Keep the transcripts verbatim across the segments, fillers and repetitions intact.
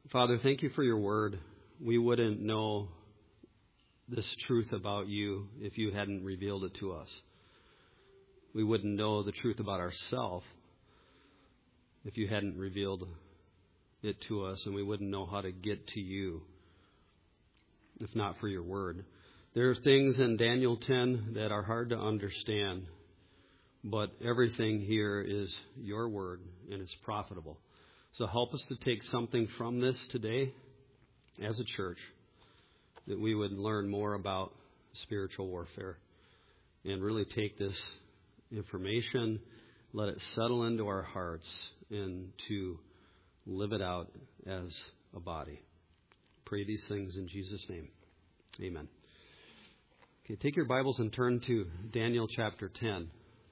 Father, thank you for your word. We wouldn't know this truth about you if you hadn't revealed it to us. We wouldn't know the truth about ourselves if you hadn't revealed it to us, and we wouldn't know how to get to you if not for your word. There are things in Daniel ten that are hard to understand, but everything here is your word, and it's profitable. So help us to take something from this today as a church, that we would learn more about spiritual warfare and really take this information, let it settle into our hearts, and to live it out as a body. Pray these things in Jesus' name. Amen. Okay, take your Bibles and turn to Daniel chapter ten.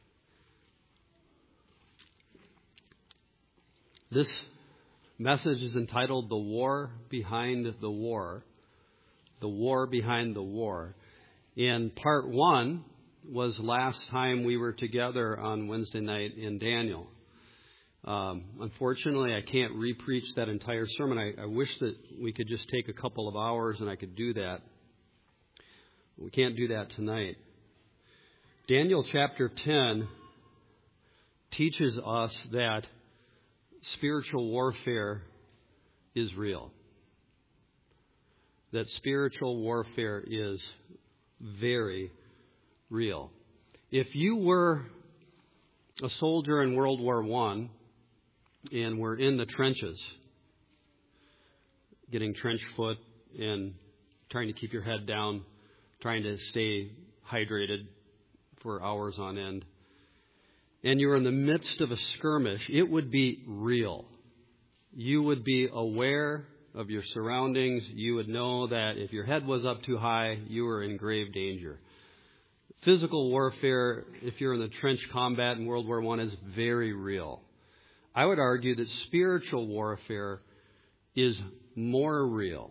This message is entitled The War Behind the War. The War Behind the War. And part one was last time we were together on Wednesday night in Daniel. Um, unfortunately, I can't re-preach that entire sermon. I, I wish that we could just take a couple of hours and I could do that. We can't do that tonight. Daniel chapter ten teaches us that spiritual warfare is real. That spiritual warfare is very real. If you were a soldier in World War One and were in the trenches, getting trench foot and trying to keep your head down, trying to stay hydrated for hours on end, and you were in the midst of a skirmish, it would be real. You would be aware of your surroundings. You would know that if your head was up too high, you were in grave danger. Physical warfare, if you're in the trench combat in World War One, is very real. I would argue that spiritual warfare is more real,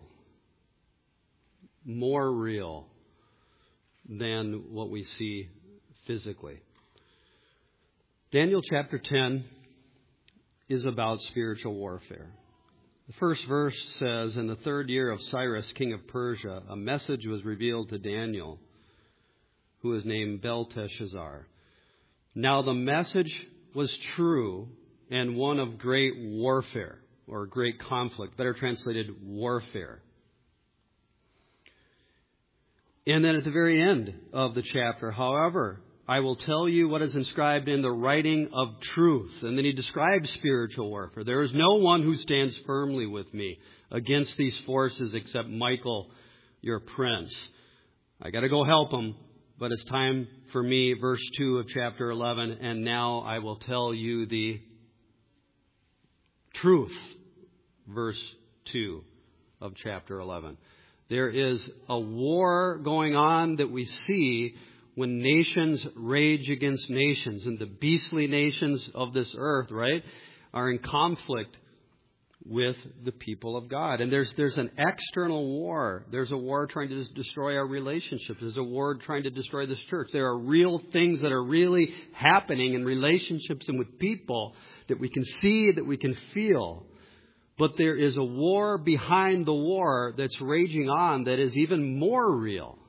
more real than what we see physically. Daniel chapter ten is about spiritual warfare. The first verse says, in the third year of Cyrus, king of Persia, a message was revealed to Daniel, who is named Belteshazzar. Now the message was true and one of great warfare, or great conflict, better translated warfare. And then at the very end of the chapter, however, I will tell you what is inscribed in the writing of truth. And then he describes spiritual warfare. There is no one who stands firmly with me against these forces except Michael, your prince. I got to go help him, but it's time for me, verse two of chapter eleven, and now I will tell you the truth, verse two of chapter eleven. There is a war going on that we see when nations rage against nations, and the beastly nations of this earth, right, are in conflict with the people of God. And there's there's an external war. There's a war trying to destroy our relationships. There's a war trying to destroy this church. There are real things that are really happening in relationships and with people that we can see, that we can feel. But there is a war behind the war that's raging on that is even more real.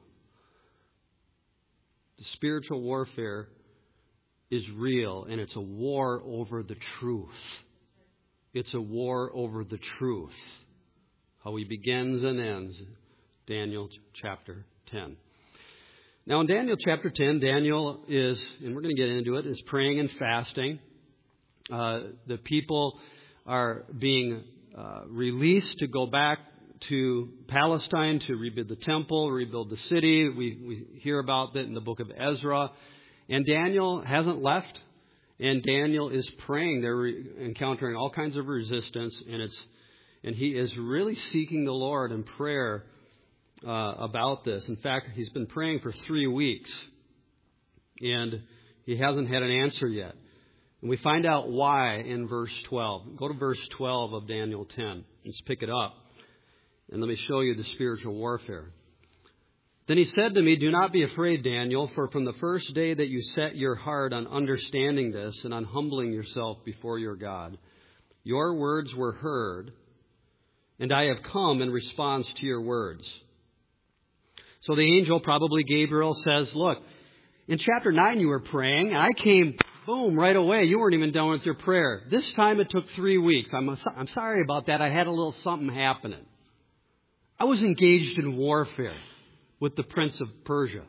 The spiritual warfare is real, and it's a war over the truth. It's a war over the truth. How he begins and ends, Daniel chapter ten. Now in Daniel chapter ten, Daniel is, and we're going to get into it, is praying and fasting. Uh, the people are being uh, released to go back to Palestine to rebuild the temple, rebuild the city. We, we hear about that in the book of Ezra. And Daniel hasn't left. And Daniel is praying. They're re- encountering all kinds of resistance. And it's and he is really seeking the Lord in prayer uh, about this. In fact, he's been praying for three weeks. And he hasn't had an answer yet. And we find out why in verse twelve. Go to verse twelve of Daniel ten. Let's pick it up. And let me show you the spiritual warfare. Then he said to me, do not be afraid, Daniel, for from the first day that you set your heart on understanding this and on humbling yourself before your God, your words were heard, and I have come in response to your words. So the angel, probably Gabriel, says, look, in chapter nine you were praying, and I came, boom, right away. You weren't even done with your prayer. This time it took three weeks. I'm, I'm sorry about that. I had a little something happening. I was engaged in warfare with the prince of Persia.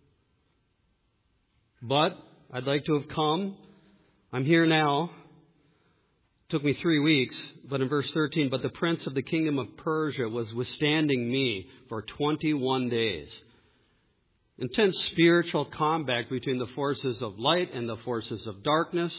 But I'd like to have come. I'm here now. It took me three weeks. But in verse thirteen, but the prince of the kingdom of Persia was withstanding me for twenty-one days. Intense spiritual combat between the forces of light and the forces of darkness.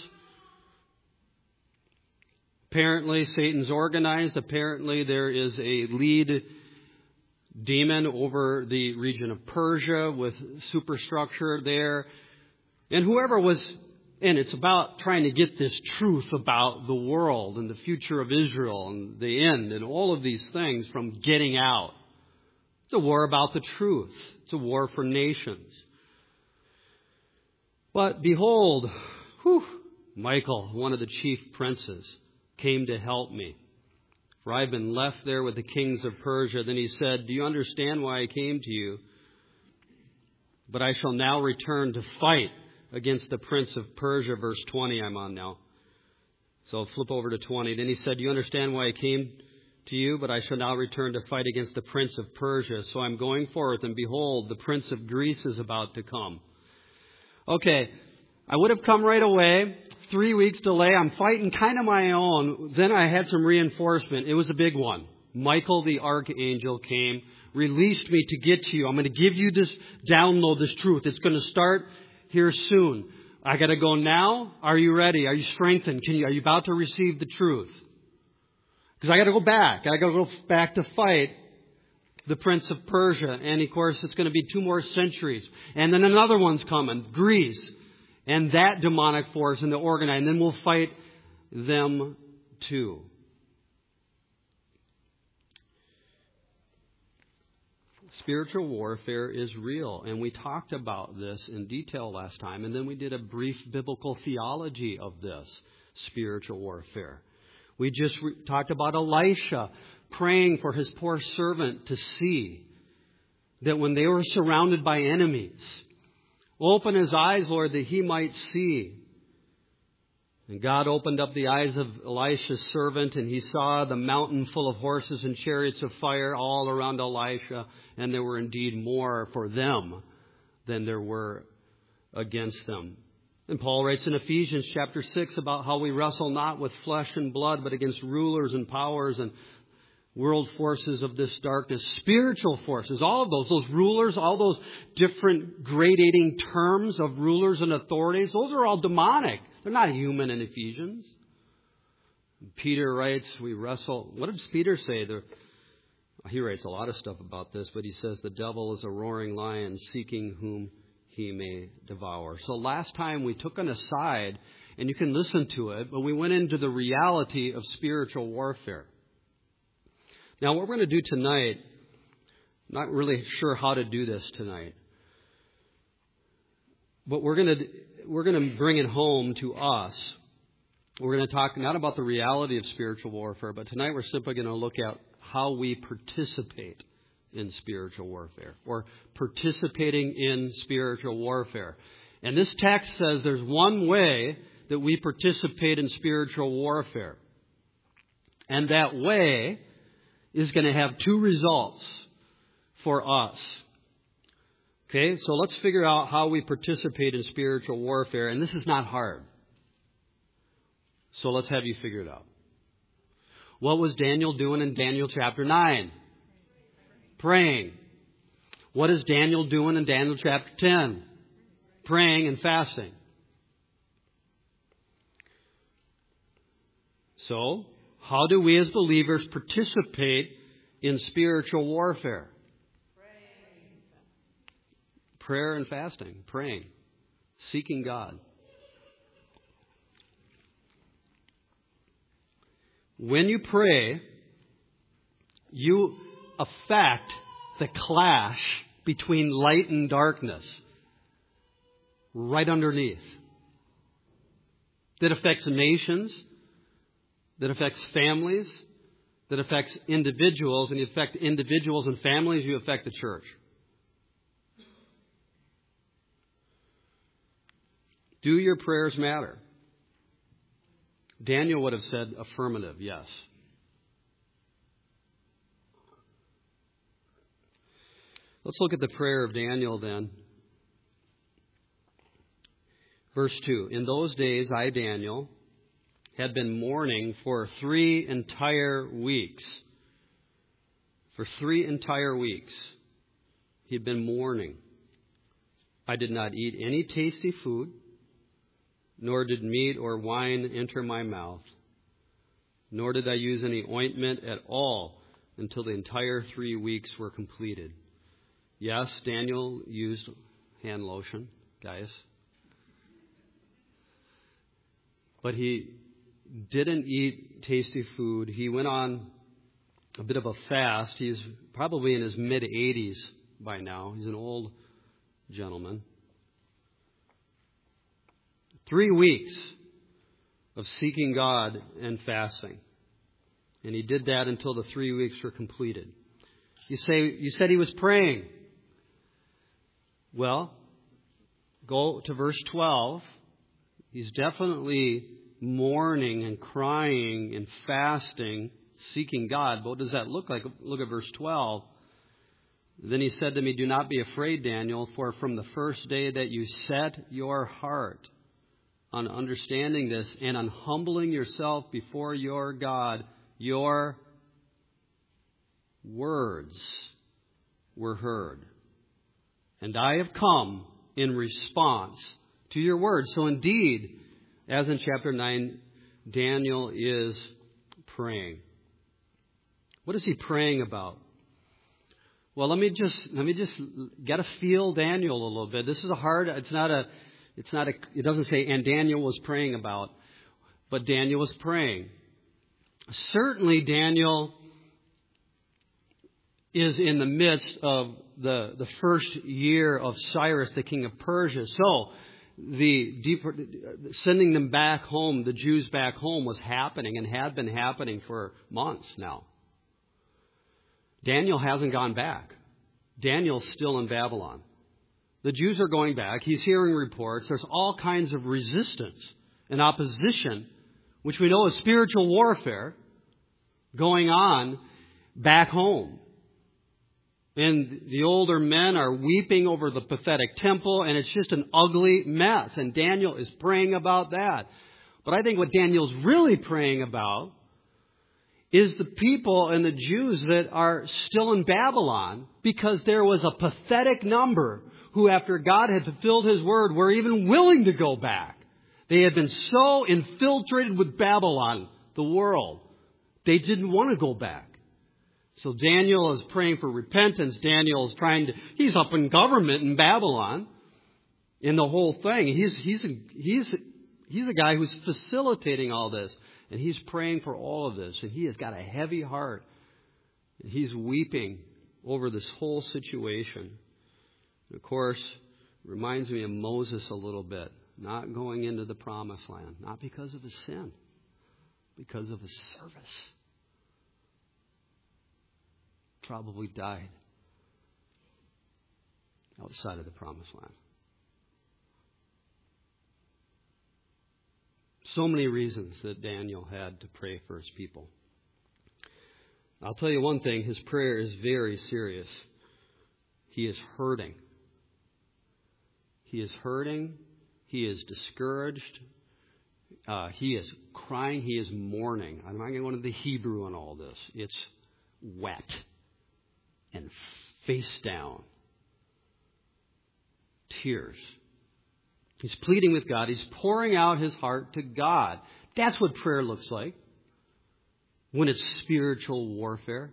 Apparently, Satan's organized. Apparently, there is a lead demon over the region of Persia with superstructure there. And whoever was, and it's about trying to get this truth about the world and the future of Israel and the end and all of these things from getting out. It's a war about the truth. It's a war for nations. But behold, whew, Michael, one of the chief princes, came to help me. For I have been left there with the kings of Persia. Then he said, do you understand why I came to you? But I shall now return to fight against the prince of Persia. Verse twenty I'm on now. So I'll flip over to twenty. Then he said, do you understand why I came to you? But I shall now return to fight against the prince of Persia. So I'm going forth, and behold, the prince of Greece is about to come. Okay, I would have come right away. Three weeks delay. I'm fighting kind of my own. Then I had some reinforcement. It was a big one. Michael the archangel came, released me to get to you. I'm going to give you this download, this truth. It's going to start here soon. I got to go now. Are you ready? Are you strengthened? Can you? Are you about to receive the truth? Because I got to go back. I got to go back to fight the prince of Persia. And of course, it's going to be two more centuries. And then another one's coming, Greece. And that demonic force and the organized. And then we'll fight them too. Spiritual warfare is real. And we talked about this in detail last time. And then we did a brief biblical theology of this spiritual warfare. We just re- talked about Elisha praying for his poor servant to see that when they were surrounded by enemies, open his eyes, Lord, that he might see. And God opened up the eyes of Elisha's servant, and he saw the mountain full of horses and chariots of fire all around Elisha, and there were indeed more for them than there were against them. And Paul writes in Ephesians chapter six about how we wrestle not with flesh and blood, but against rulers and powers and world forces of this darkness, spiritual forces, all of those, those rulers, all those different gradating terms of rulers and authorities, those are all demonic. They're not human in Ephesians. Peter writes, we wrestle. What does Peter say? There, he writes a lot of stuff about this, but he says the devil is a roaring lion seeking whom he may devour. So last time we took an aside, and you can listen to it, but we went into the reality of spiritual warfare. Now, what we're going to do tonight, not really sure how to do this tonight, but we're going to we're going to bring it home to us. We're going to talk not about the reality of spiritual warfare, but tonight we're simply going to look at how we participate in spiritual warfare, or participating in spiritual warfare. And this text says there's one way that we participate in spiritual warfare. And that way is going to have two results for us. Okay, so let's figure out how we participate in spiritual warfare. And this is not hard. So let's have you figure it out. What was Daniel doing in Daniel chapter nine? Praying. What is Daniel doing in Daniel chapter ten? Praying and fasting. So, how do we as believers participate in spiritual warfare? Praying. Prayer and fasting. Praying. Seeking God. When you pray, you affect the clash between light and darkness right underneath. That affects nations. That affects families. that affects individuals, and you affect individuals and families, you affect the church. Do your prayers matter? Daniel would have said affirmative, yes. Let's look at the prayer of Daniel then. Verse two. In those days, I, Daniel, had been mourning for three entire weeks. For three entire weeks, he had been mourning. I did not eat any tasty food, nor did meat or wine enter my mouth, nor did I use any ointment at all until the entire three weeks were completed. Yes, Daniel used hand lotion, guys. But he didn't eat tasty food. He went on a bit of a fast. He's probably in his mid-eighties by now. He's an old gentleman. Three weeks of seeking God and fasting. And he did that until the three weeks were completed. You say, you said he was praying. Well, go to verse twelve. He's definitely mourning and crying and fasting, seeking God. But what does that look like? Look at verse twelve. Then he said to me, do not be afraid, Daniel, for from the first day that you set your heart on understanding this and on humbling yourself before your God, your words were heard. And I have come in response to your words. So indeed, as in chapter nine, Daniel is praying. What is he praying about? Well, let me just let me just get a feel Daniel a little bit. This is a hard. It's not a. It's not a. It doesn't say and Daniel was praying about, but Daniel was praying. Certainly, Daniel is in the midst of the the first year of Cyrus, the king of Persia. So the deeper, sending them back home, the Jews back home, was happening and had been happening for months now. Daniel hasn't gone back. Daniel's still in Babylon. The Jews are going back. He's hearing reports. There's all kinds of resistance and opposition, which we know is spiritual warfare, going on back home. And the older men are weeping over the pathetic temple, and it's just an ugly mess. And Daniel is praying about that. But I think what Daniel's really praying about is the people and the Jews that are still in Babylon, because there was a pathetic number who, after God had fulfilled His word, were even willing to go back. They had been so infiltrated with Babylon, the world, they didn't want to go back. So Daniel is praying for repentance. Daniel is trying to, he's up in government in Babylon in the whole thing. He's, he's, a, he's, he's a guy who's facilitating all this. And he's praying for all of this. And he has got a heavy heart. And he's weeping over this whole situation. And of course, it reminds me of Moses a little bit. Not going into the promised land. Not because of his sin. Because of his service. Probably died outside of the promised land. So many reasons that Daniel had to pray for his people. I'll tell you one thing, his prayer is very serious. He is hurting. He is hurting. He is discouraged. Uh, he is crying. He is mourning. I'm not going to go into the Hebrew on all this. It's wet and face down. Tears. He's pleading with God. He's pouring out his heart to God. That's what prayer looks like when it's spiritual warfare.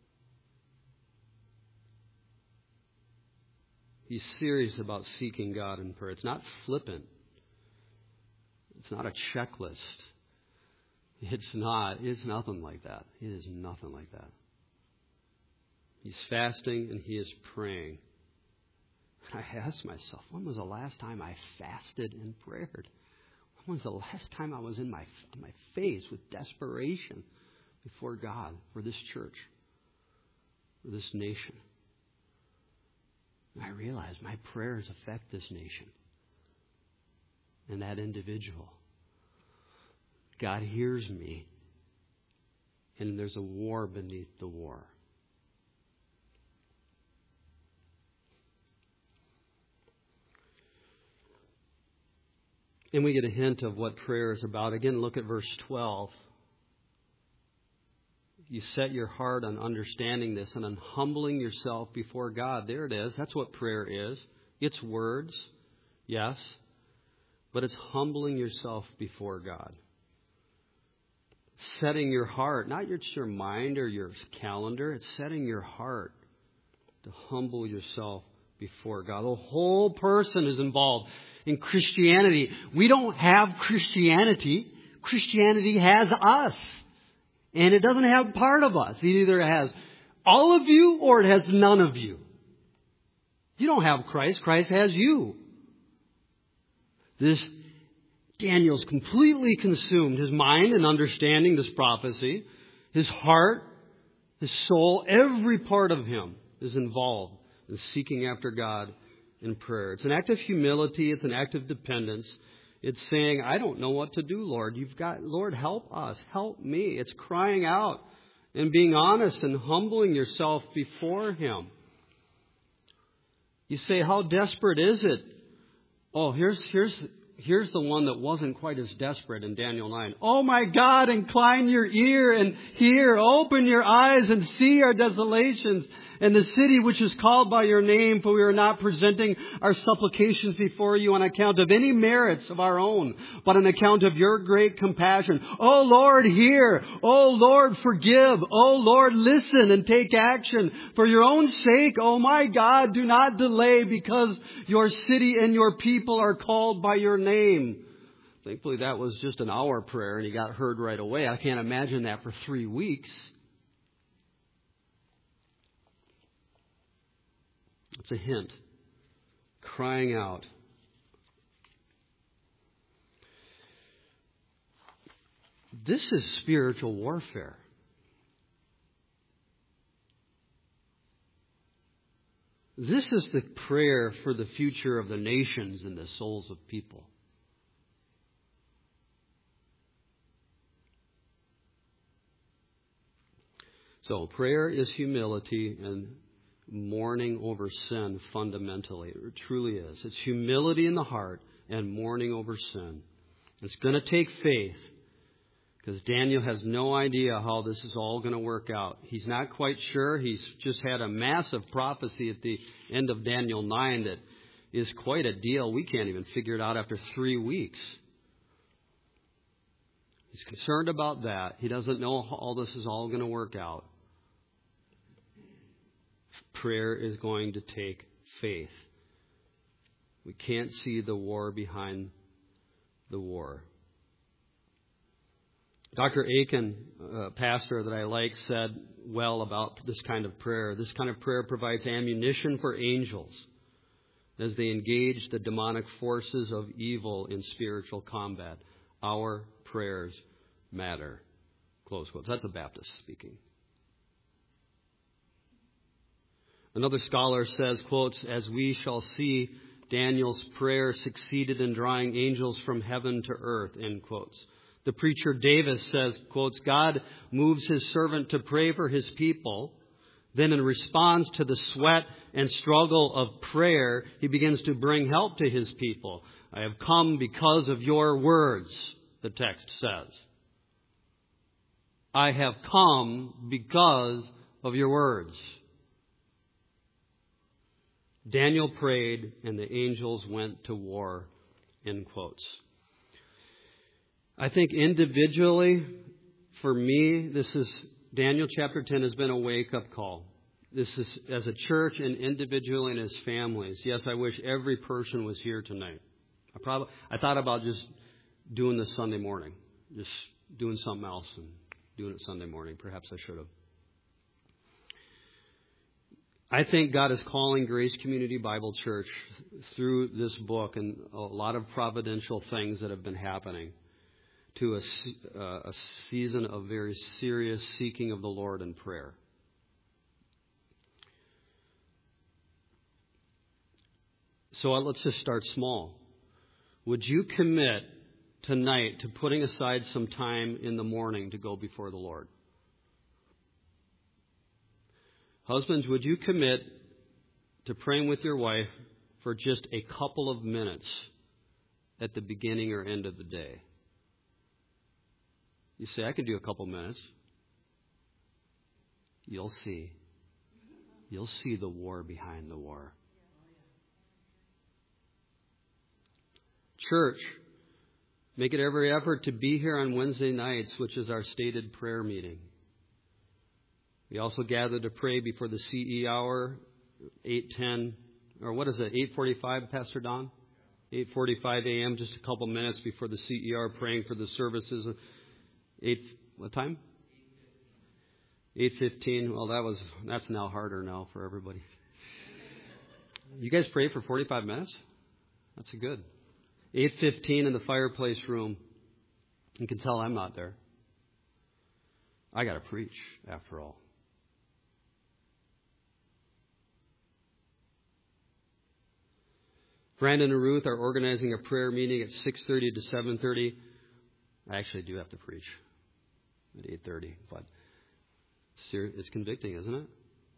He's serious about seeking God in prayer. It's not flippant. It's not a checklist. It's not. It's nothing like that. It is nothing like that. He's fasting and he is praying. I asked myself, when was the last time I fasted and prayed? When was the last time I was in my, on my face with desperation, before God for this church, for this nation. And I realize my prayers affect this nation and that individual. God hears me, and there's a war beneath the war. And we get a hint of what prayer is about. Again, look at verse twelve. You set your heart on understanding this and on humbling yourself before God. There it is. That's what prayer is. It's words, yes, but it's humbling yourself before God. Setting your heart, not just your mind or your calendar, it's setting your heart to humble yourself before God. The whole person is involved in Christianity. We don't have Christianity. Christianity has us. And it doesn't have part of us. It either has all of you or it has none of you. You don't have Christ. Christ has you. This Daniel's completely consumed. His mind in understanding this prophecy, his heart, his soul, every part of him is involved in seeking after God in prayer. It's an act of humility. It's an act of dependence. It's saying, I don't know what to do, Lord. You've got, Lord, help us. Help me. It's crying out and being honest and humbling yourself before Him. You say, how desperate is it? Oh, here's, here's, here's the one that wasn't quite as desperate in Daniel nine. Oh my God, incline your ear and hear. Open your eyes and see our desolations and the city which is called by your name, for we are not presenting our supplications before you on account of any merits of our own, but on account of your great compassion. Oh Lord, hear. Oh Lord, forgive. Oh Lord, listen and take action. For your own sake, oh my God, do not delay, because your city and your people are called by your name. Thankfully, that was just an hour prayer and he got heard right away. I can't imagine that for three weeks. It's a hint. Crying out. This is spiritual warfare. This is the prayer for the future of the nations and the souls of people. So prayer is humility and mourning over sin fundamentally. It truly is. It's humility in the heart and mourning over sin. It's going to take faith, because Daniel has no idea how this is all going to work out. He's not quite sure. He's just had a massive prophecy at the end of Daniel nine that is quite a deal. We can't even figure it out after three weeks. He's concerned about that. He doesn't know how all this is all going to work out. Prayer is going to take faith. We can't see the war behind the war. Doctor Aiken, a pastor that I like, said well about this kind of prayer. This kind of prayer provides ammunition for angels as they engage the demonic forces of evil in spiritual combat. Our prayers matter. Close quotes. That's a Baptist speaking. Another scholar says, quotes, as we shall see, Daniel's prayer succeeded in drawing angels from heaven to earth, end quotes. The preacher Davis says, quotes, God moves his servant to pray for his people. Then in response to the sweat and struggle of prayer, he begins to bring help to his people. I have come because of your words, the text says. I have come because of your words. Daniel prayed and the angels went to war, end quotes. I think individually, for me, this is, Daniel chapter ten has been a wake-up call. This is as a church and individually and as families. Yes, I wish every person was here tonight. I probably, I thought about just doing this Sunday morning, just doing something else and doing it Sunday morning. Perhaps I should have. I think God is calling Grace Community Bible Church through this book and a lot of providential things that have been happening to a, uh, a season of very serious seeking of the Lord in prayer. So let's just start small. Would you commit tonight to putting aside some time in the morning to go before the Lord? Husbands, would you commit to praying with your wife for just a couple of minutes at the beginning or end of the day? You say, I can do a couple minutes. You'll see. You'll see the war behind the war. Church, make it every effort to be here on Wednesday nights, which is our stated prayer meeting. We also gather to pray before the C E hour, eight ten, or what is it, eight forty-five, Pastor Don? eight forty-five a.m., just a couple minutes before the C E hour, praying for the services. Eight, what time? eight fifteen. Well, that was that's now harder now for everybody. You guys pray for forty-five minutes? That's good. eight fifteen in the fireplace room. You can tell I'm not there. I got to preach, after all. Brandon and Ruth are organizing a prayer meeting at six thirty to seven thirty. I actually do have to preach at eight thirty, but it's convicting, isn't it?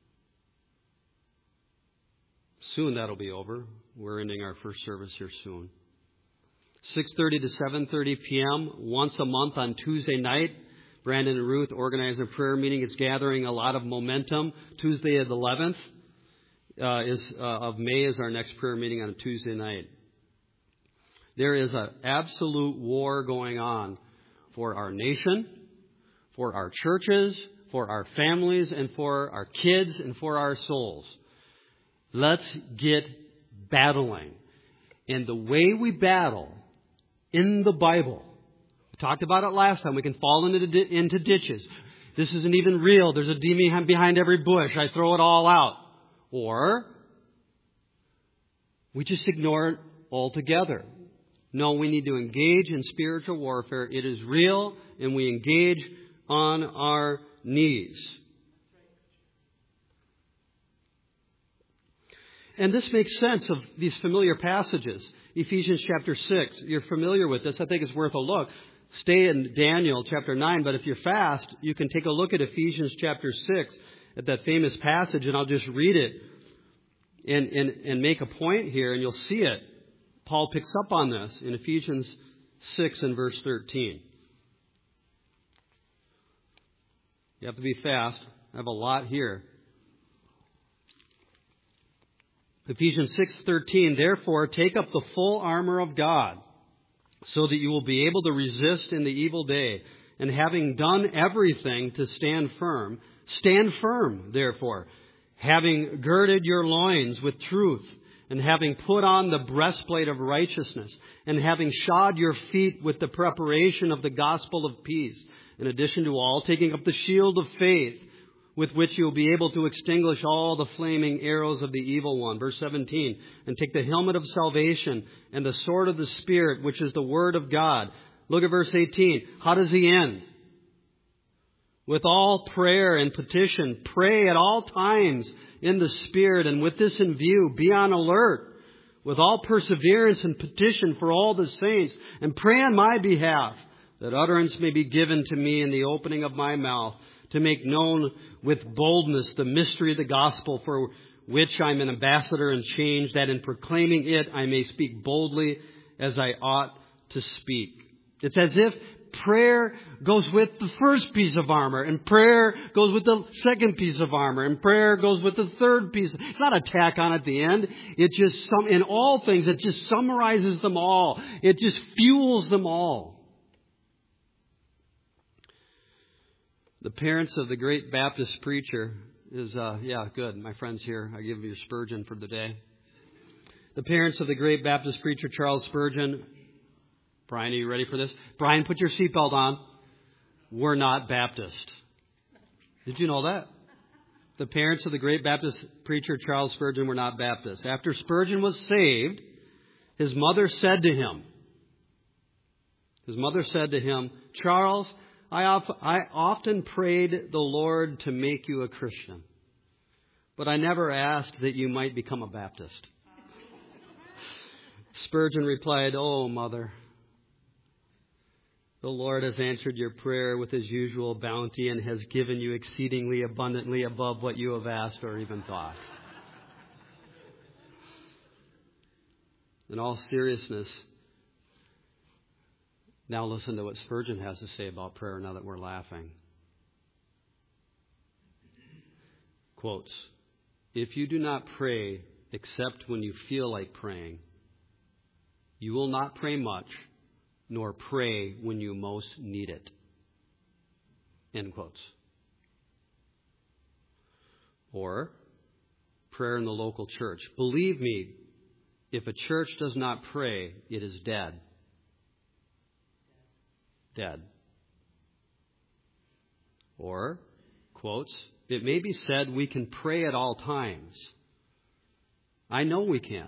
Soon that'll be over. We're ending our first service here soon. six thirty to seven thirty p.m. once a month on Tuesday night. Brandon and Ruth organize a prayer meeting. It's gathering a lot of momentum. Tuesday the eleventh uh, is uh, of May is our next prayer meeting on a Tuesday night. There is an absolute war going on for our nation, for our churches, for our families, and for our kids, and for our souls. Let's get battling. And the way we battle in the Bible, we talked about it last time, we can fall into, into ditches. This isn't even real. There's a demon behind every bush. I throw it all out. Or we just ignore it altogether. No, we need to engage in spiritual warfare. It is real, and we engage on our knees. And this makes sense of these familiar passages. Ephesians chapter six. You're familiar with this. I think it's worth a look. Stay in Daniel chapter nine, but if you're fast, you can take a look at Ephesians chapter six, at that famous passage, and I'll just read it and, and, and make a point here, and you'll see it. Paul picks up on this in Ephesians six and verse thirteen. You have to be fast. I have a lot here. Ephesians six thirteen, therefore take up the full armor of God, so that you will be able to resist in the evil day, and having done everything to stand firm, stand firm, therefore, having girded your loins with truth, and having put on the breastplate of righteousness, and having shod your feet with the preparation of the gospel of peace, in addition to all, taking up the shield of faith, with which you will be able to extinguish all the flaming arrows of the evil one. Verse seventeen, and take the helmet of salvation and the sword of the Spirit, which is the word of God. Look at verse eighteen. How does he end? With all prayer and petition, pray at all times in the Spirit, and with this in view, be on alert, with all perseverance and petition for all the saints, and pray on my behalf, that utterance may be given to me in the opening of my mouth, to make known with boldness the mystery of the gospel, for which I'm an ambassador in chains, that in proclaiming it I may speak boldly as I ought to speak. It's as if prayer goes with the first piece of armor, and prayer goes with the second piece of armor, and prayer goes with the third piece. It's not a tack on at the end. It just, some, in all things, it just summarizes them all. It just fuels them all. The parents of the great Baptist preacher is, uh, yeah, good. My friend's here. I give you Spurgeon for the day. The parents of the great Baptist preacher Charles Spurgeon. Brian, are you ready for this? Brian, put your seatbelt on. We're not Baptist. Did you know that? The parents of the great Baptist preacher Charles Spurgeon were not Baptist. After Spurgeon was saved, his mother said to him, His mother said to him, Charles, I, of- I often prayed the Lord to make you a Christian, but I never asked that you might become a Baptist. Spurgeon replied, Oh, mother, the Lord has answered your prayer with his usual bounty and has given you exceedingly abundantly above what you have asked or even thought. In all seriousness, now listen to what Spurgeon has to say about prayer now that we're laughing. Quotes, if you do not pray except when you feel like praying, you will not pray much, nor pray when you most need it. End quotes. Or, prayer in the local church. Believe me, if a church does not pray, it is dead. Dead. Or, quotes, it may be said we can pray at all times. I know we can.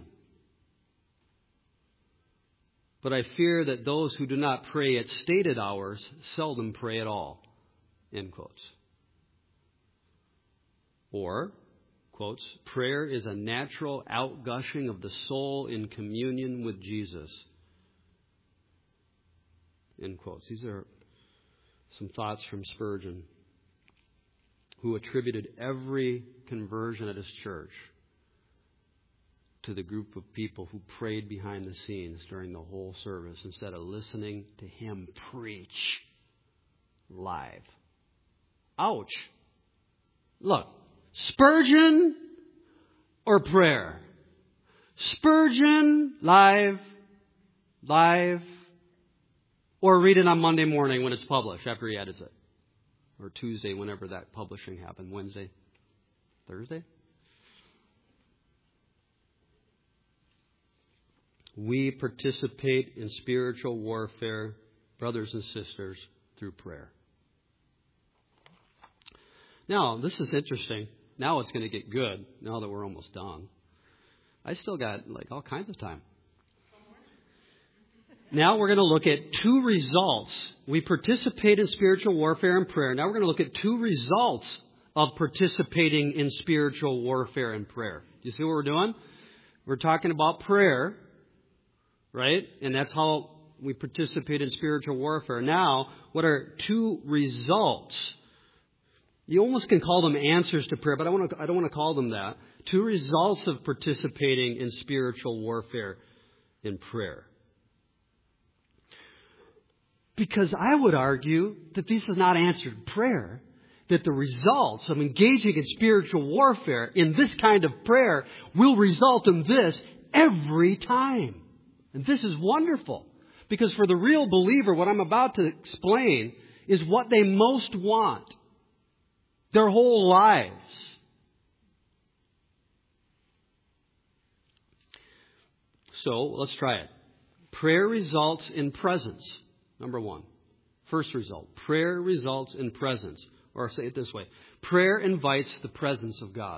But I fear that those who do not pray at stated hours seldom pray at all. End quotes. Or, quotes, prayer is a natural outgushing of the soul in communion with Jesus. End quotes. These are some thoughts from Spurgeon, who attributed every conversion at his church to the group of people who prayed behind the scenes during the whole service instead of listening to him preach live. Ouch. Look, Spurgeon or prayer? Spurgeon live, live, or read it on Monday morning when it's published after he edits it. Or Tuesday, whenever that publishing happened. Wednesday, Thursday? We participate in spiritual warfare, brothers and sisters, through prayer. Now, this is interesting. Now it's going to get good, now that we're almost done. I still got like all kinds of time. Now we're going to look at two results. We participate in spiritual warfare and prayer. Now we're going to look at two results of participating in spiritual warfare and prayer. Do you see what we're doing? We're talking about prayer, right? And that's how we participate in spiritual warfare. Now, what are two results? You almost can call them answers to prayer, but I want to, I don't want to call them that. Two results of participating in spiritual warfare in prayer. Because I would argue that this is not answered prayer, that the results of engaging in spiritual warfare in this kind of prayer will result in this every time. And this is wonderful. Because for the real believer, what I'm about to explain is what they most want their whole lives. So let's try it. Prayer results in presence. Number one. First result. Prayer results in presence. Or I'll say it this way. Prayer invites the presence of God.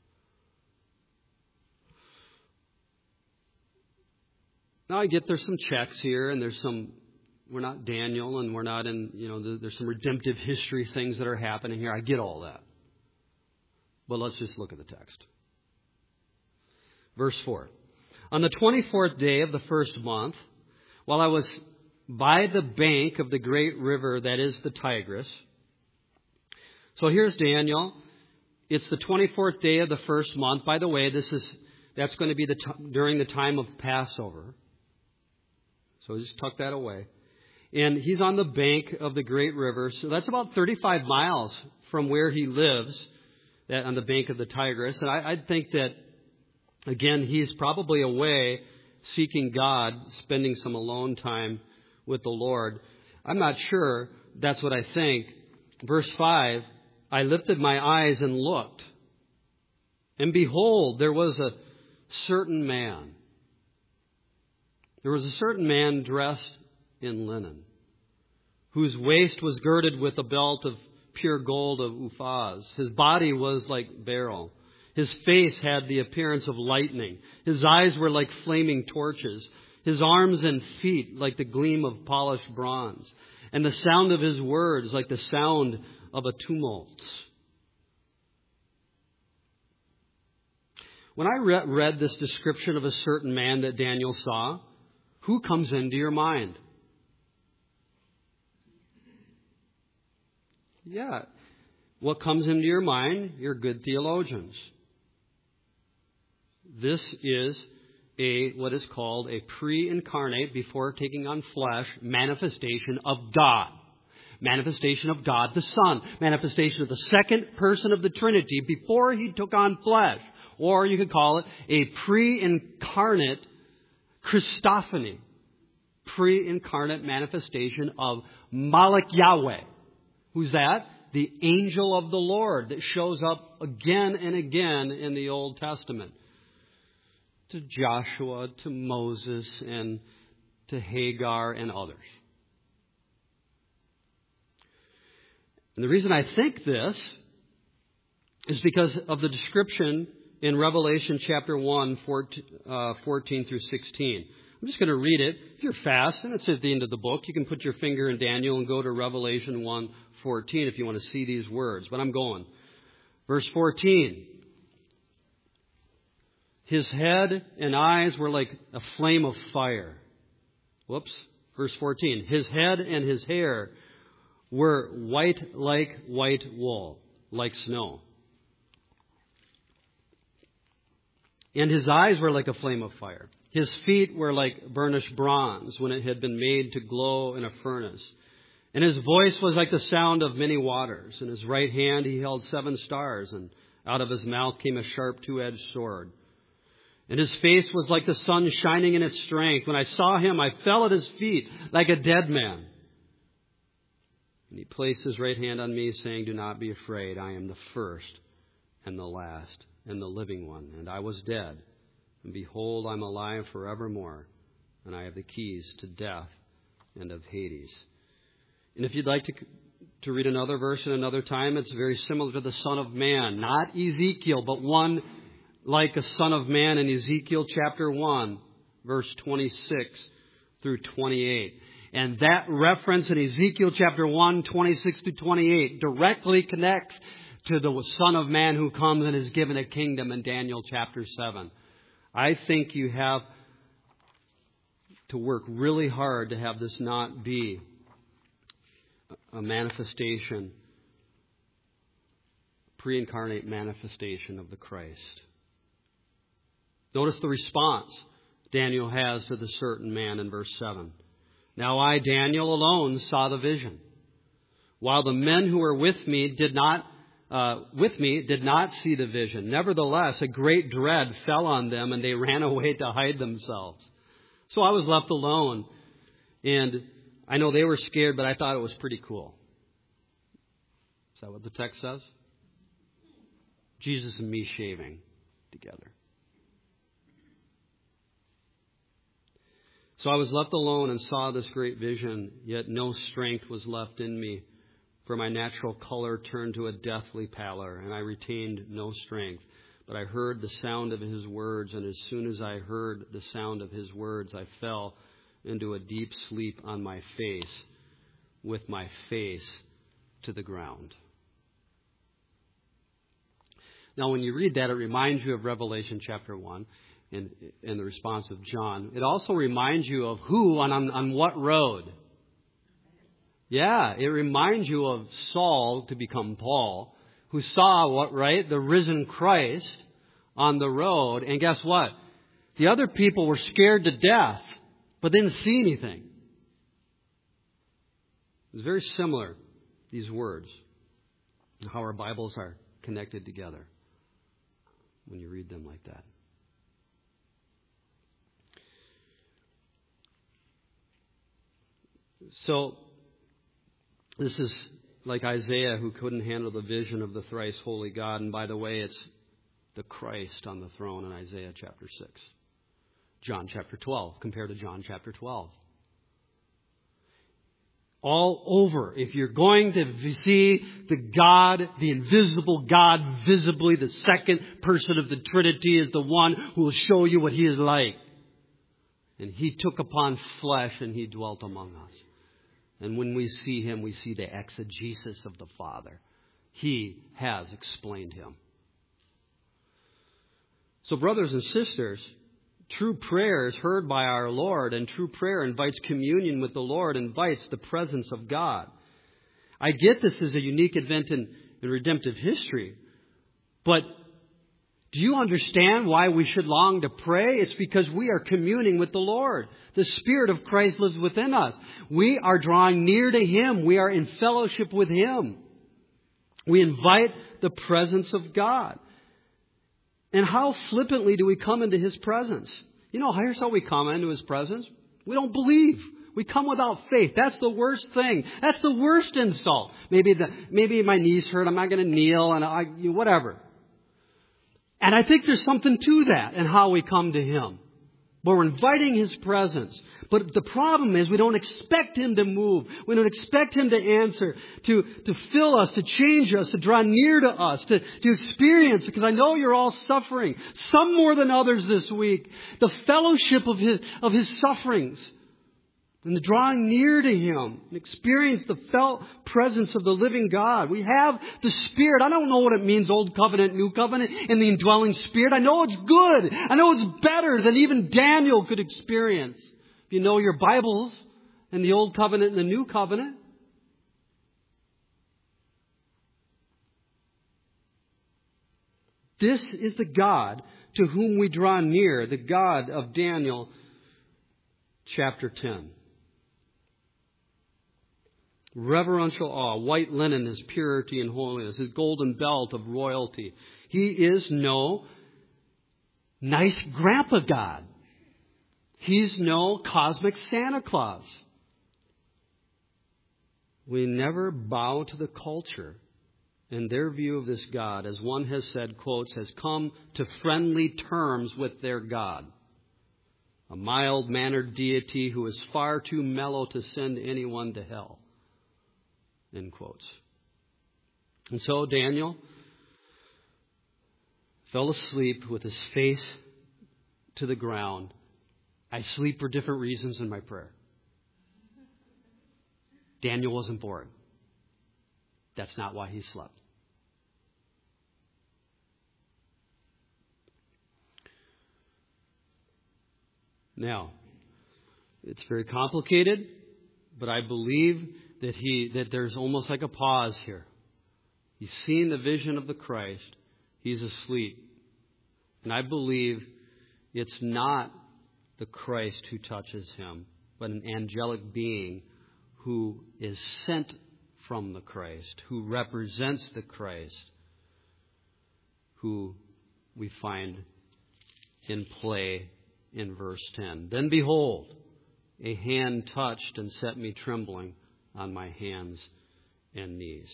Now I get there's some checks here and there's some, we're not Daniel and we're not in, you know, there's some redemptive history things that are happening here. I get all that. But let's just look at the text. Verse four. On the twenty-fourth day of the first month, while I was by the bank of the great river that is the Tigris. So here's Daniel. It's the twenty-fourth day of the first month. By the way, this is that's going to be the t- during the time of Passover. So just tuck that away. And he's on the bank of the great river. So that's about thirty-five miles from where he lives, that on the bank of the Tigris. And I, I think that, again, he's probably away seeking God, spending some alone time with the Lord. I'm not sure. That's what I think. Verse five, I lifted my eyes and looked. And behold, there was a certain man. There was a certain man dressed in linen, whose waist was girded with a belt of pure gold of Uphaz. His body was like beryl. His face had the appearance of lightning. His eyes were like flaming torches. His arms and feet like the gleam of polished bronze, and the sound of his words like the sound of a tumult. When I re- read this description of a certain man that Daniel saw, who comes into your mind? Yeah. What comes into your mind? You're good theologians. This is a what is called a pre-incarnate, before taking on flesh, manifestation of God. Manifestation of God the Son. Manifestation of the second person of the Trinity before he took on flesh. Or you could call it a pre-incarnate Christophany. Pre-incarnate manifestation of Malach Yahweh. Who's that? The angel of the Lord that shows up again and again in the Old Testament. To Joshua, to Moses, and to Hagar and others. And the reason I think this is because of the description in Revelation chapter one, fourteen through sixteen. I'm just going to read it. If you're fast, and it's at the end of the book, you can put your finger in Daniel and go to Revelation one fourteen if you want to see these words. But I'm going. Verse fourteen. His head and eyes were like a flame of fire. Whoops. Verse fourteen. His head and his hair were white like white wool, like snow. And his eyes were like a flame of fire. His feet were like burnished bronze when it had been made to glow in a furnace. And his voice was like the sound of many waters. In his right hand he held seven stars, and out of his mouth came a sharp two-edged sword. And his face was like the sun shining in its strength. When I saw him, I fell at his feet like a dead man. And he placed his right hand on me, saying, "Do not be afraid. I am the first and the last and the living one. And I was dead. And behold, I'm alive forevermore. And I have the keys to death and of Hades." And if you'd like to, to read another verse in another time, it's very similar to the Son of Man. Not Ezekiel, but one like a Son of Man in Ezekiel chapter one, verse twenty-six through twenty-eight. And that reference in Ezekiel chapter one, twenty-six to twenty-eight directly connects to the Son of Man who comes and is given a kingdom in Daniel chapter seven. I think you have to work really hard to have this not be a manifestation, pre-incarnate manifestation of the Christ. Notice the response Daniel has to the certain man in verse seven. Now I, Daniel, alone saw the vision, while the men who were with me did not uh, with me did not see the vision. Nevertheless, a great dread fell on them, and they ran away to hide themselves. So I was left alone, and I know they were scared, but I thought it was pretty cool. Is that what the text says? Jesus and me shaving together. So I was left alone and saw this great vision, yet no strength was left in me, for my natural color turned to a deathly pallor, and I retained no strength. But I heard the sound of his words, and as soon as I heard the sound of his words, I fell into a deep sleep on my face, with my face to the ground. Now, when you read that, it reminds you of Revelation chapter one. In, in the response of John. It also reminds you of who on, on, on what road. Yeah, it reminds you of Saul to become Paul, who saw what, right? The risen Christ on the road. And guess what? The other people were scared to death, but didn't see anything. It's very similar, these words, and how our Bibles are connected together when you read them like that. So, this is like Isaiah, who couldn't handle the vision of the thrice holy God. And by the way, it's the Christ on the throne in Isaiah chapter six. John chapter twelve, compared to John chapter twelve. All over. If you're going to see the God, the invisible God visibly, the second person of the Trinity is the one who will show you what he is like. And He took upon flesh and He dwelt among us. And when we see Him, we see the exegesis of the Father. He has explained Him. So brothers and sisters, true prayer is heard by our Lord, and true prayer invites communion with the Lord, invites the presence of God. I get this is a unique event in, in redemptive history, but do you understand why we should long to pray? It's because we are communing with the Lord. The Spirit of Christ lives within us. We are drawing near to Him. We are in fellowship with Him. We invite the presence of God. And how flippantly do we come into His presence? You know, here's how we come into His presence. We don't believe. We come without faith. That's the worst thing. That's the worst insult. Maybe the maybe my knees hurt. I'm not going to kneel and I you know, whatever. And I think there's something to that in how we come to Him. But we're inviting His presence. But the problem is we don't expect Him to move. We don't expect Him to answer, to, to fill us, to change us, to draw near to us, to, to experience. Because I know you're all suffering, some more than others this week. The fellowship of His, of His sufferings. And the drawing near to Him. And experience the felt presence of the living God. We have the Spirit. I don't know what it means, Old Covenant, New Covenant, in the indwelling Spirit. I know it's good. I know it's better than even Daniel could experience. If you know your Bibles and the Old Covenant and the New Covenant. This is the God to whom we draw near. The God of Daniel chapter ten. Reverential awe, white linen is purity and holiness, his golden belt of royalty. He is no nice grandpa God. He's no cosmic Santa Claus. We never bow to the culture and their view of this God, as one has said, quotes, has come to friendly terms with their God. A mild-mannered deity who is far too mellow to send anyone to hell. End quotes. And so Daniel fell asleep with his face to the ground. I sleep for different reasons in my prayer. Daniel wasn't bored. That's not why he slept. Now, it's very complicated, but I believe that he that there's almost like a pause here. He's seen the vision of the Christ. He's asleep. And I believe it's not the Christ who touches him, but an angelic being who is sent from the Christ, who represents the Christ, who we find in play in verse ten. Then behold, a hand touched and set me trembling on my hands and knees.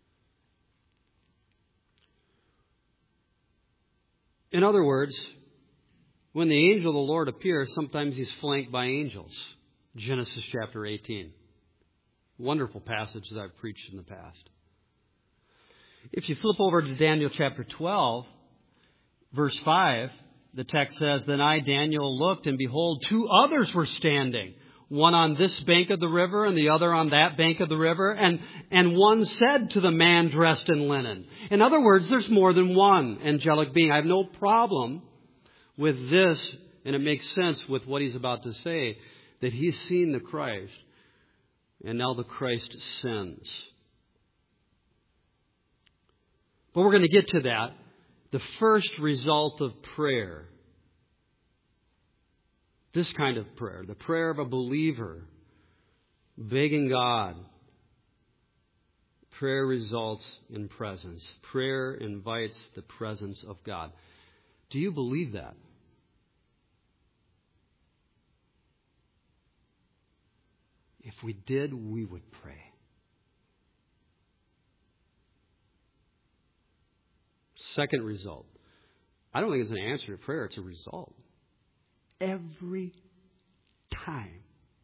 In other words, when the angel of the Lord appears, sometimes he's flanked by angels. Genesis chapter eighteen. Wonderful passage that I've preached in the past. If you flip over to Daniel chapter twelve, verse five, the text says, Then I, Daniel, looked, and behold, two others were standing, one on this bank of the river and the other on that bank of the river. And, and one said to the man dressed in linen. In other words, there's more than one angelic being. I have no problem with this, and it makes sense with what he's about to say, that he's seen the Christ, and now the Christ sends. But we're going to get to that. The first result of prayer, this kind of prayer, the prayer of a believer, begging God, prayer results in presence. Prayer invites the presence of God. Do you believe that? If we did, we would pray. Second result. I don't think it's an answer to prayer. It's a result. Every time.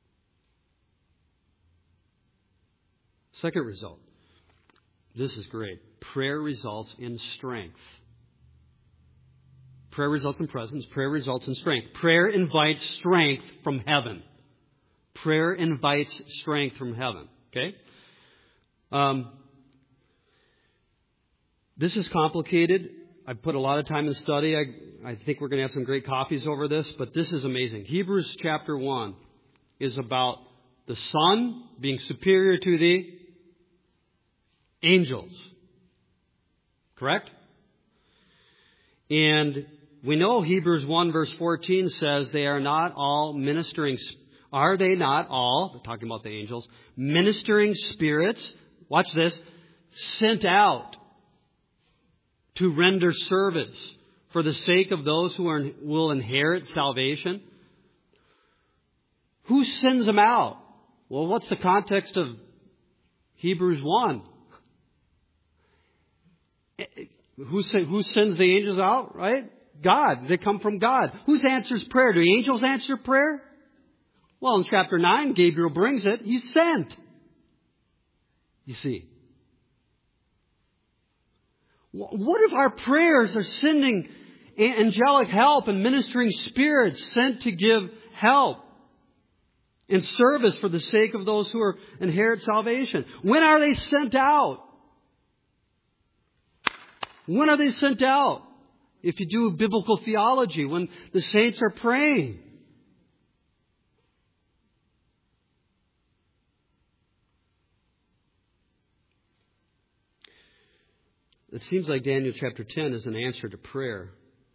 Second result. This is great. Prayer results in strength. Prayer results in presence. Prayer results in strength. Prayer invites strength from heaven. Prayer invites strength from heaven. Okay? Um, this is complicated. I've put a lot of time in study. I, I think we're going to have some great coffees over this, but this is amazing. Hebrews chapter one is about the Son being superior to the angels. Correct? And we know Hebrews one verse fourteen says they are not all ministering, are they not all, talking about the angels, ministering spirits, watch this, sent out to render service for the sake of those who are, will inherit salvation? Who sends them out? Well, what's the context of Hebrews one? Who, who sends the angels out, right? God. They come from God. Who answers prayer? Do angels answer prayer? Well, in chapter nine, Gabriel brings it. He's sent. You see. What if our prayers are sending angelic help and ministering spirits sent to give help and service for the sake of those who are inherit salvation? When are they sent out? When are they sent out? If you do biblical theology, when the saints are praying. It seems like Daniel chapter ten is an answer to prayer.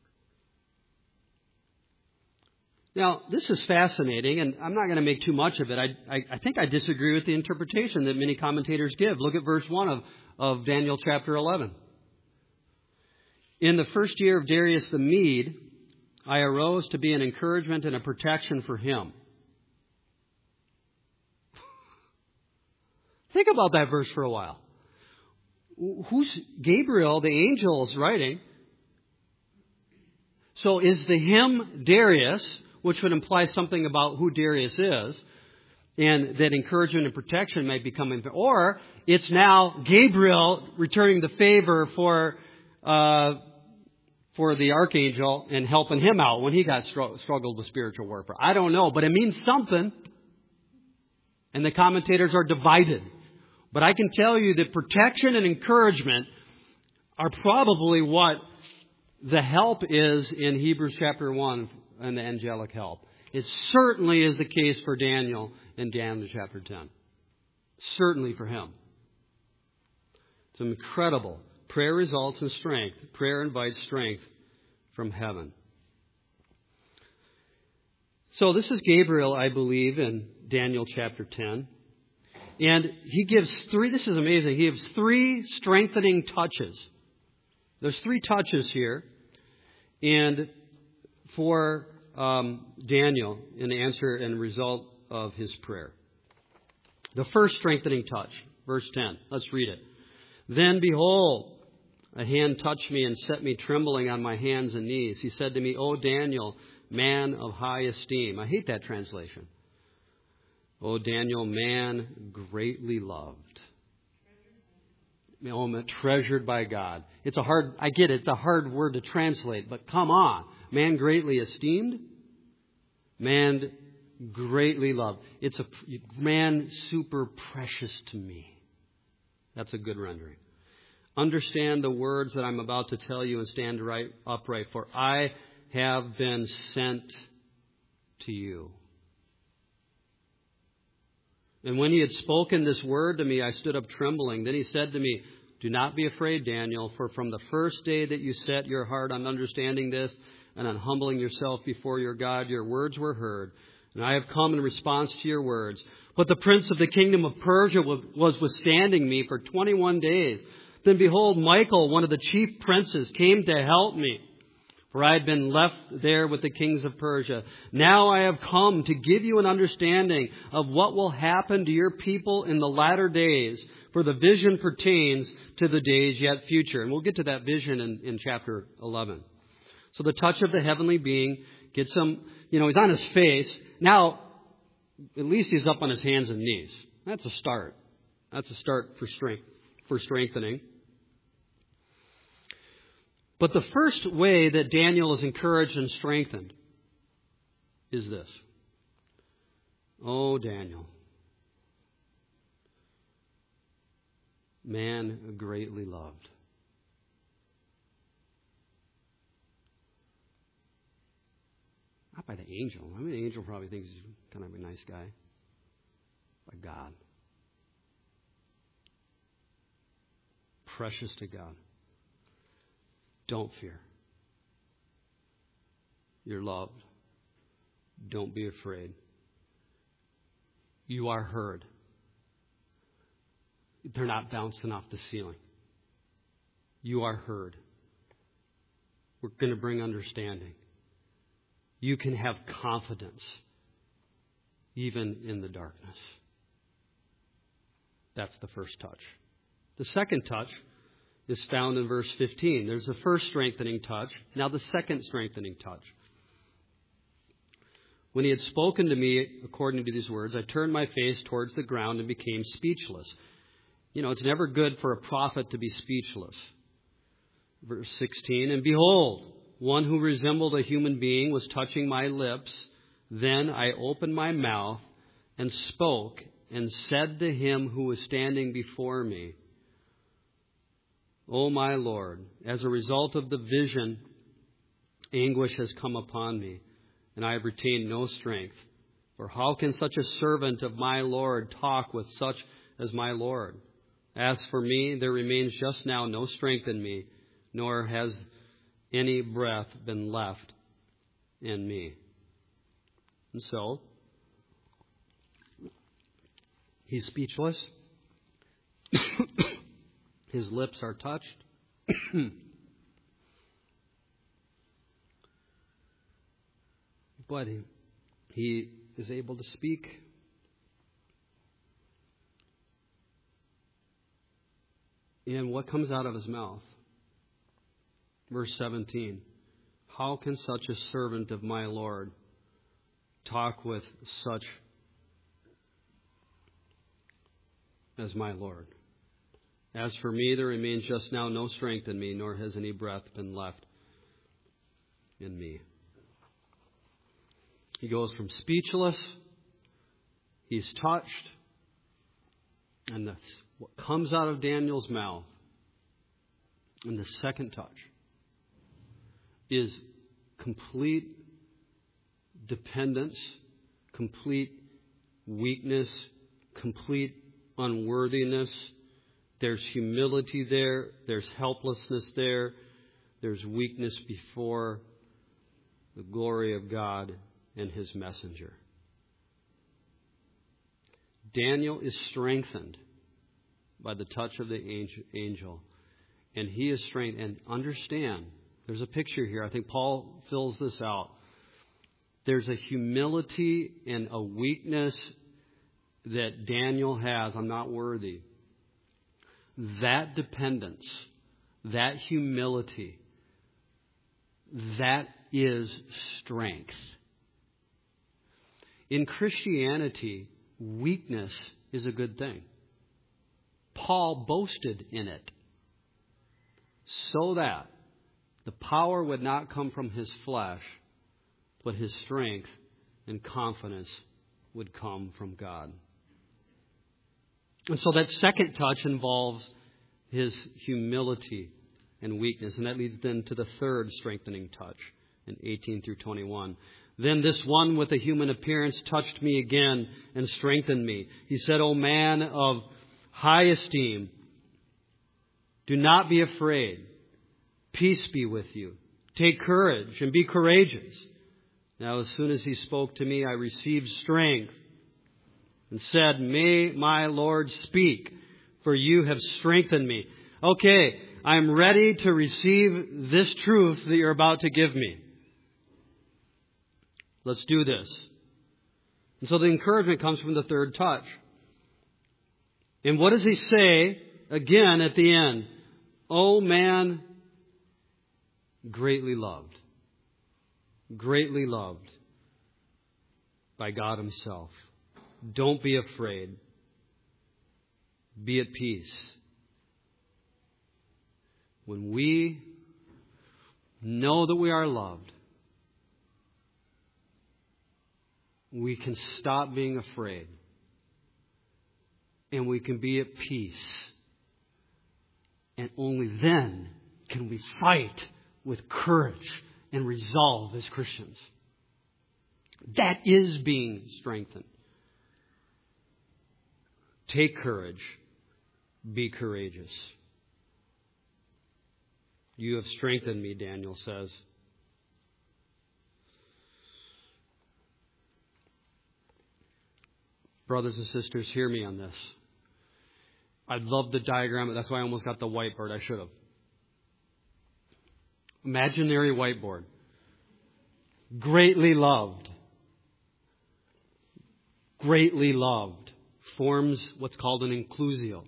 Now, this is fascinating, and I'm not going to make too much of it. I, I, I think I disagree with the interpretation that many commentators give. Look at verse one of, of Daniel chapter eleven. In the first year of Darius the Mede, I arose to be an encouragement and a protection for him. Think about that verse for a while. Who's Gabriel, the angel, is writing? So is the him Darius, which would imply something about who Darius is, and that encouragement and protection might be coming, or it's now Gabriel returning the favor for uh, for the archangel and helping him out when he got str- struggled with spiritual warfare. I don't know, but it means something, and the commentators are divided. But I can tell you that protection and encouragement are probably what the help is in Hebrews chapter one and the angelic help. It certainly is the case for Daniel in Daniel chapter ten. Certainly for him. It's incredible. Prayer results in strength. Prayer invites strength from heaven. So this is Gabriel, I believe, in Daniel chapter ten. And he gives three, this is amazing, he gives three strengthening touches. There's three touches here. And for um, Daniel, in answer and result of his prayer. The first strengthening touch, verse ten. Let's read it. Then behold, a hand touched me and set me trembling on my hands and knees. He said to me, O Daniel, man of high esteem. I hate that translation. O Daniel, man greatly loved. Oh, treasured by God. It's a hard, I get it, it's a hard word to translate, but come on. Man greatly esteemed. Man greatly loved. It's a man super precious to me. That's a good rendering. Understand the words that I'm about to tell you and stand right upright, for I have been sent to you. And when he had spoken this word to me, I stood up trembling. Then he said to me, do not be afraid, Daniel, for from the first day that you set your heart on understanding this and on humbling yourself before your God, your words were heard. And I have come in response to your words. But the prince of the kingdom of Persia was withstanding me for twenty-one days. Then behold, Michael, one of the chief princes, came to help me. For I had been left there with the kings of Persia. Now I have come to give you an understanding of what will happen to your people in the latter days. For the vision pertains to the days yet future. And we'll get to that vision in, in chapter eleven. So the touch of the heavenly being gets him, you know, he's on his face. Now, at least he's up on his hands and knees. That's a start. That's a start for strength, for strengthening. But the first way that Daniel is encouraged and strengthened is this. Oh, Daniel, man greatly loved. Not by the angel. I mean, the angel probably thinks he's kind of a nice guy. By God. Precious to God. Don't fear. You're loved. Don't be afraid. You are heard. They're not bouncing off the ceiling. You are heard. We're going to bring understanding. You can have confidence even in the darkness. That's the first touch. The second touch is found in verse fifteen. There's the first strengthening touch. Now the second strengthening touch. When he had spoken to me according to these words, I turned my face towards the ground and became speechless. You know, it's never good for a prophet to be speechless. Verse sixteen, and behold, one who resembled a human being was touching my lips. Then I opened my mouth and spoke and said to him who was standing before me, O my Lord, as a result of the vision, anguish has come upon me, and I have retained no strength. For how can such a servant of my Lord talk with such as my Lord? As for me, there remains just now no strength in me, nor has any breath been left in me. And so, he's speechless. His lips are touched. But he, he is able to speak. And what comes out of his mouth? Verse seventeen. How can such a servant of my Lord talk with such as my Lord? As for me, there remains just now no strength in me, nor has any breath been left in me. He goes from speechless, he's touched, and the, what comes out of Daniel's mouth in the second touch is complete dependence, complete weakness, complete unworthiness. There's humility there. There's helplessness there. There's weakness before the glory of God and His messenger. Daniel is strengthened by the touch of the angel. And he is strengthened. And understand, there's a picture here. I think Paul fills this out. There's a humility and a weakness that Daniel has. I'm not worthy. That dependence, that humility, that is strength. In Christianity, weakness is a good thing. Paul boasted in it so that the power would not come from his flesh, but his strength and confidence would come from God. And so that second touch involves his humility and weakness. And that leads then to the third strengthening touch in eighteen through twenty-one. Then this one with a human appearance touched me again and strengthened me. He said, O man of high esteem, do not be afraid. Peace be with you. Take courage and be courageous. Now, as soon as he spoke to me, I received strength and said, May my Lord speak, for you have strengthened me. Okay, I'm ready to receive this truth that you're about to give me. Let's do this. And so the encouragement comes from the third touch. And what does he say again at the end? Oh man, greatly loved. Greatly loved by God Himself. Don't be afraid. Be at peace. When we know that we are loved, we can stop being afraid. And we can be at peace. And only then can we fight with courage and resolve as Christians. That is being strengthened. Take courage. Be courageous. You have strengthened me, Daniel says. Brothers and sisters, hear me on this. I love the diagram. That's why I almost got the whiteboard. I should have. Imaginary whiteboard. Greatly loved. Greatly loved forms what's called an inclusio.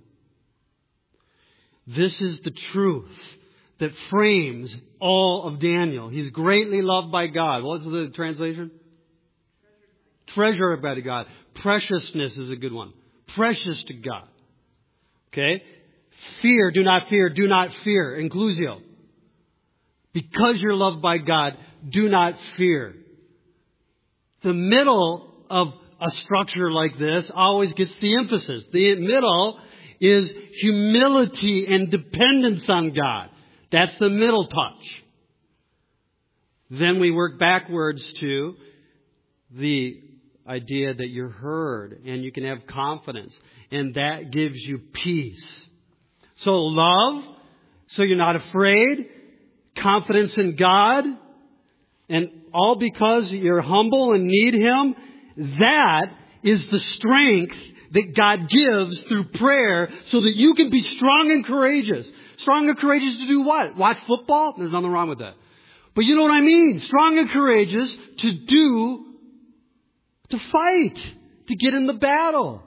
This is the truth that frames all of Daniel. He's greatly loved by God. What's the translation? Treasured by God. Preciousness is a good one. Precious to God. Okay? Fear, do not fear, do not fear. Inclusio. Because you're loved by God, do not fear. The middle of a structure like this always gets the emphasis. The middle is humility and dependence on God. That's the middle touch. Then we work backwards to the idea that you're heard and you can have confidence. And that gives you peace. So love, so you're not afraid. Confidence in God. And all because you're humble and need Him. That is the strength that God gives through prayer so that you can be strong and courageous. Strong and courageous to do what? Watch football? There's nothing wrong with that. But you know what I mean? Strong and courageous to do, to fight, to get in the battle.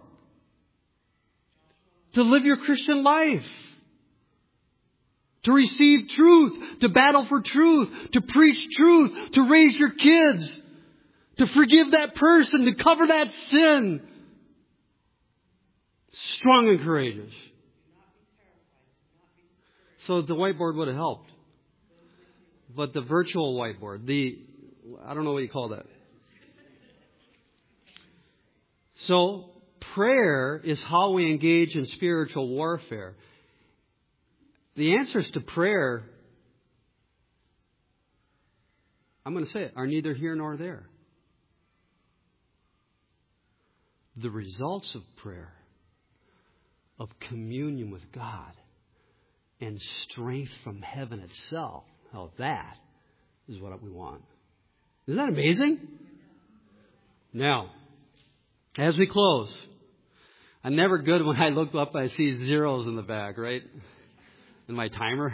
To live your Christian life. To receive truth. To battle for truth. To preach truth. To raise your kids. To forgive that person. To cover that sin. Strong and courageous. So the whiteboard would have helped. But the virtual whiteboard, the, I don't know what you call that. So prayer is how we engage in spiritual warfare. The answers to prayer, I'm going to say it, are neither here nor there. The results of prayer, of communion with God, and strength from heaven itself, now that is what we want. Isn't that amazing? Now, as we close, I'm never good when I look up and I see zeros in the back, right? In my timer.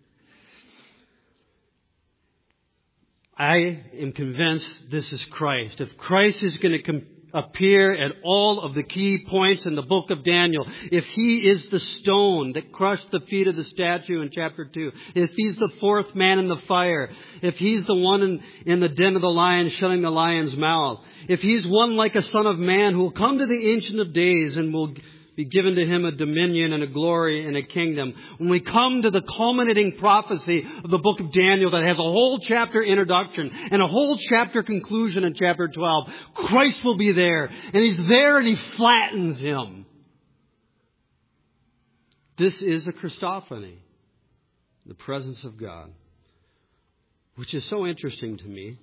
I am convinced this is Christ. If Christ is going to com- appear at all of the key points in the book of Daniel, if He is the stone that crushed the feet of the statue in chapter two, if He's the fourth man in the fire, if He's the one in, in the den of the lion shutting the lion's mouth, if He's one like a son of man who will come to the Ancient of Days and will be given to Him a dominion and a glory and a kingdom. When we come to the culminating prophecy of the book of Daniel that has a whole chapter introduction and a whole chapter conclusion in chapter twelve, Christ will be there. And He's there and He flattens him. This is a Christophany, the presence of God, which is so interesting to me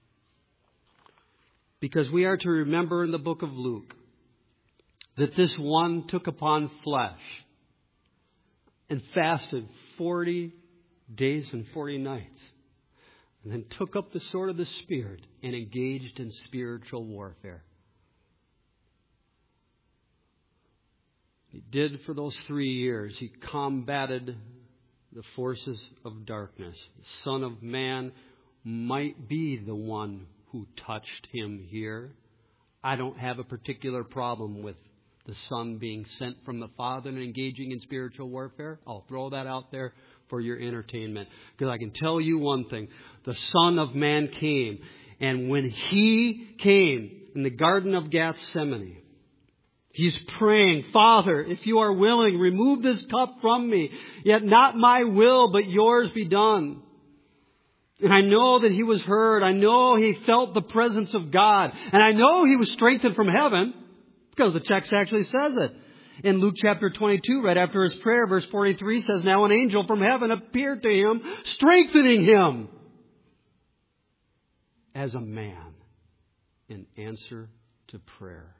because we are to remember in the book of Luke that this one took upon flesh and fasted forty days and forty nights. And then took up the sword of the Spirit and engaged in spiritual warfare. He did for those three years. He combated the forces of darkness. The Son of Man might be the one who touched Him here. I don't have a particular problem with the Son being sent from the Father and engaging in spiritual warfare. I'll throw that out there for your entertainment. Because I can tell you one thing. The Son of Man came. And when He came in the Garden of Gethsemane, He's praying, Father, if You are willing, remove this cup from me. Yet not my will, but Yours be done. And I know that he was heard. I know he felt the presence of God. And I know he was strengthened from heaven because the text actually says it. In Luke chapter twenty-two, right after his prayer, verse forty-three says, now an angel from heaven appeared to him, strengthening him as a man in answer to prayer.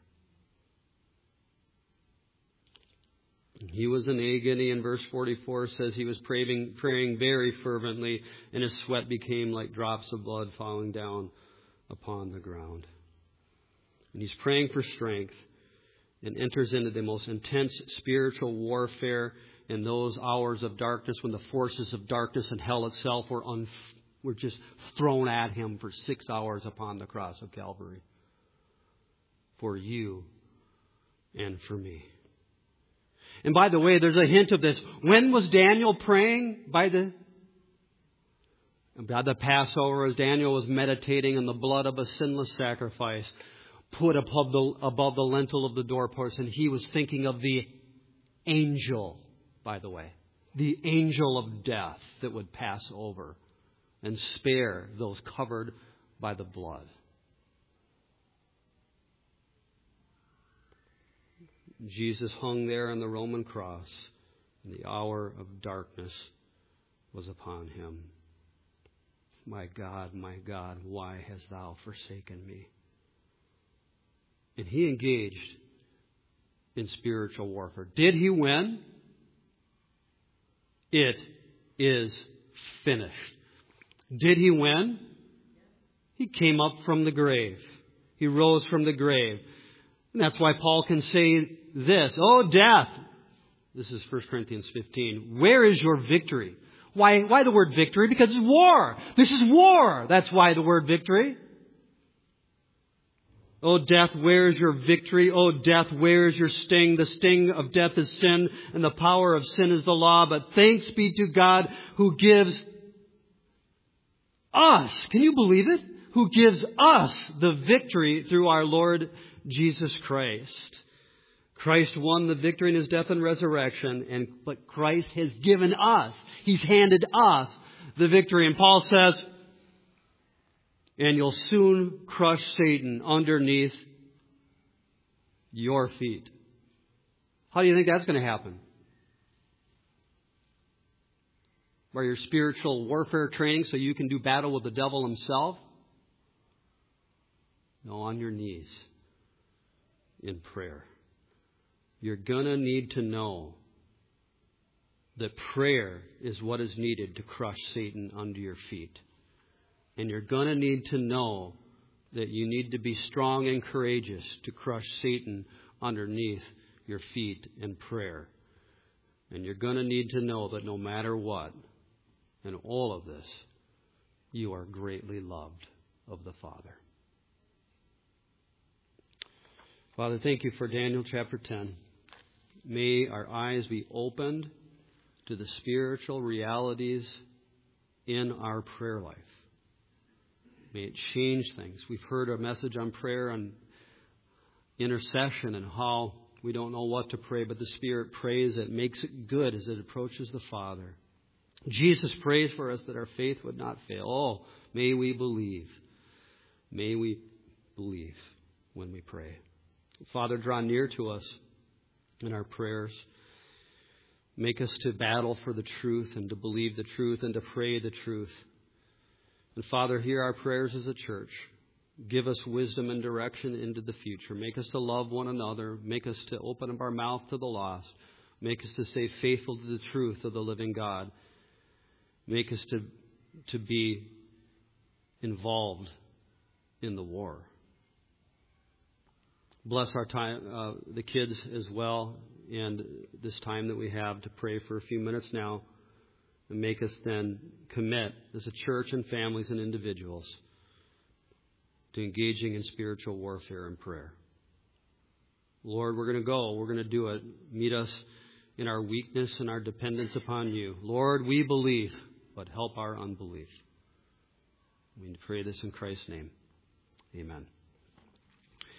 He was in agony, and verse forty-four says he was praying, praying very fervently, and his sweat became like drops of blood falling down upon the ground. And he's praying for strength and enters into the most intense spiritual warfare in those hours of darkness when the forces of darkness and hell itself were, un- were just thrown at him for six hours upon the cross of Calvary. For you and for me. And by the way, there's a hint of this. When was Daniel praying? By the, by the Passover, as Daniel was meditating on the blood of a sinless sacrifice put above the, above the lintel of the doorpost. And he was thinking of the angel, by the way. The angel of death that would pass over and spare those covered by the blood. Jesus hung there on the Roman cross, and the hour of darkness was upon him. My God, my God, why hast thou forsaken me? And he engaged in spiritual warfare. Did he win? It is finished. Did he win? He came up from the grave. He rose from the grave. And that's why Paul can say this, oh death, this is First Corinthians fifteen, where is your victory? Why, why the word victory? Because it's war. This is war. That's why the word victory. Oh death, where is your victory? Oh death, where is your sting? The sting of death is sin, and the power of sin is the law. But thanks be to God who gives us, can you believe it? Who gives us the victory through our Lord Jesus Christ. Christ won the victory in his death and resurrection, and but Christ has given us, he's handed us the victory. And Paul says, and you'll soon crush Satan underneath your feet. How do you think that's going to happen? By your spiritual warfare training so you can do battle with the devil himself? No, on your knees in prayer. You're going to need to know that prayer is what is needed to crush Satan under your feet. And you're going to need to know that you need to be strong and courageous to crush Satan underneath your feet in prayer. And you're going to need to know that no matter what, in all of this, you are greatly loved of the Father. Father, thank you for Daniel chapter ten. May our eyes be opened to the spiritual realities in our prayer life. May it change things. We've heard a message on prayer and intercession and how we don't know what to pray, but the Spirit prays it, makes it good as it approaches the Father. Jesus prays for us that our faith would not fail. Oh, may we believe. May we believe when we pray. Father, draw near to us in our prayers. Make us to battle for the truth and to believe the truth and to pray the truth. And Father, hear our prayers as a church. Give us wisdom and direction into the future. Make us to love one another. Make us to open up our mouth to the lost. Make us to stay faithful to the truth of the living God. Make us to, to be involved in the war. Bless our time, uh, the kids as well, and this time that we have to pray for a few minutes now, and make us then commit as a church and families and individuals to engaging in spiritual warfare and prayer. Lord, we're going to go. We're going to do it. Meet us in our weakness and our dependence upon you. Lord, we believe, but help our unbelief. We pray this in Christ's name. Amen.